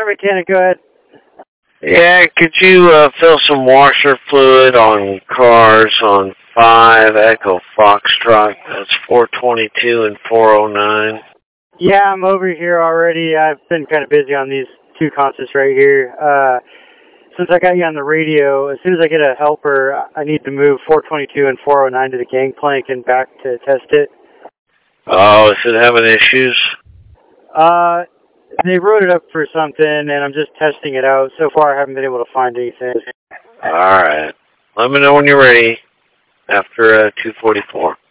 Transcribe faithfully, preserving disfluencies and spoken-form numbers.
Mechanic, go ahead. Yeah, could you uh, fill some washer fluid on cars on five Echo Foxtrot? That's four twenty-two and four oh nine. Yeah, I'm over here already. I've been kind of busy on these two concerts right here. Uh, since I got you on the radio, as soon as I get a helper, I need to move four twenty-two and four oh nine to the gangplank and back to test it. Oh, is it having issues? Uh, they wrote it up for something, and I'm just testing it out. So far, I haven't been able to find anything. All right. Let me know when you're ready after uh, two forty-four.